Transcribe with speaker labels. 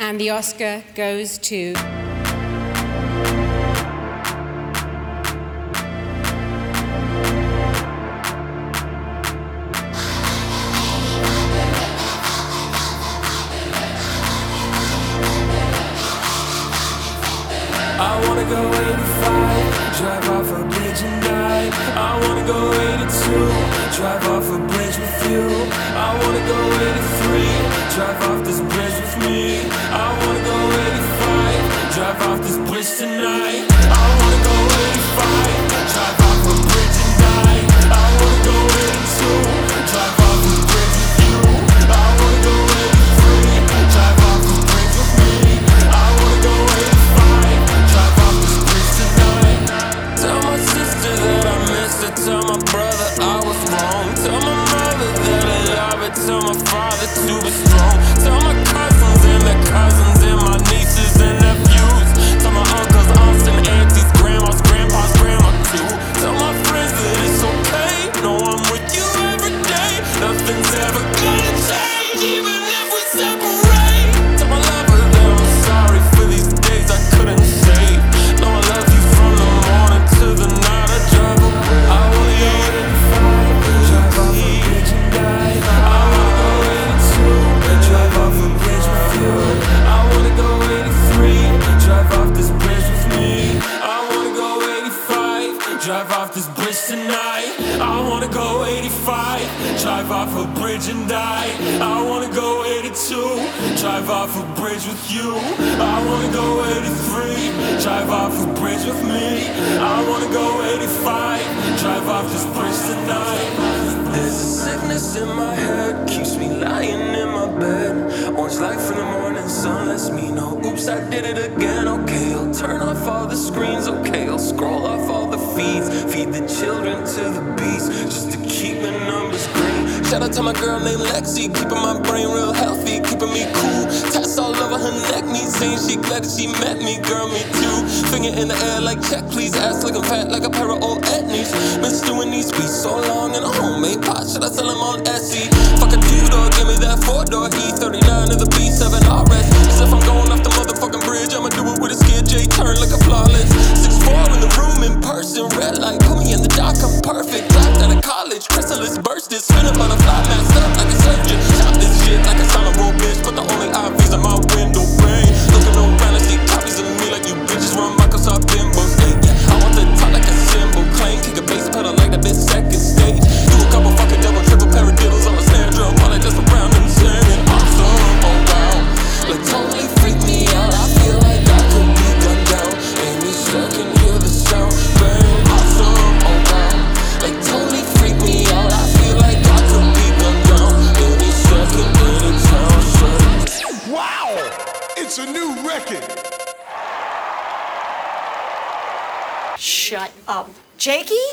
Speaker 1: And the Oscar goes to...
Speaker 2: I wanna go 85, drive off a bridge and die. I wanna go 82, drive off a bridge with you. I wanna go 83, drive off this bridge with me. I wanna go 85, drive off this bridge tonight. I wanna go 85, drive off a bridge and die. I wanna go 82, drive off this bridge with you. I wanna go 83, drive off this bridge with me. I wanna go 85, drive off this bridge tonight. Tell my sister that I missed her. Tell my brother I was wrong. Tell my mother that I love her. Tell my father to be strong. Tell my cousins and their cousins and my nieces and nephews. Tell my uncles, aunts and aunties, grandmas, grandpas, grandma too. Tell my friends that it's okay. No, I'm with you every day. Nothing's ever gonna change, even if we separate. Tell my lover that I'm sorry for these days I couldn't save. No, I love you from the morning to the night I drive away. I wanna go 85, drive off a bridge and die. I wanna go 82, drive off a bridge with you. I wanna go 83, drive off this bridge with me. I wanna go 85, drive off this bridge tonight. I wanna go 85, drive off a bridge and die. I wanna go 82, drive off a bridge with you. I wanna go 83, drive off a bridge with me. I wanna go 85, drive off this bridge tonight. There's a sickness in my head, keeps me lying in my bed. Orange light from the morning sun lets me know, oops, I did it again. Okay, I'll turn off all the screens. Okay, I'll scroll off all the feeds. Feed the children to the beast, just to keep the numbers green. Shout out to my girl named Lexi, keeping my brain real healthy, keeping me cool. Tats all over her neck, me saying she glad that she met me. Girl, me too. Finger in the air like check, please. Ass like I'm fat, like a pair of old etnies. Been stewing these beats so long in a homemade pot. Should I sell them on Etsy? Fuck a two-door, give me that four-door E39 to the B7 RS. As if I'm going off the motherfucking bridge, I'ma do it with a skid J, turn like a flawless. 6'4" in the room in person, red light, put me in the dock, I'm perfect. Dropped out of college, chrysalis bursted, spinning butterfly, masked up like a surgeon. Shot this shit like a solid roll bitch, but the only IVs on my window pane. Looking around and see copies of me like you bitches run Microsoft bimbos. Hey, yeah, I want the top like a symbol, claim, kick a bass pedal like the bitch second stage. Do a couple fucking double, triple paradiddles on a snare drum while I just around and singing awesome. Oh wow, like totally freak me out. I feel like I could be gunned down any second. Hear the sound, bang, awesome. Oh wow, like totally freak me out. I feel like I could be gunned down any second, any town.
Speaker 3: Wow, it's a new record.
Speaker 4: Shut up. Jakey?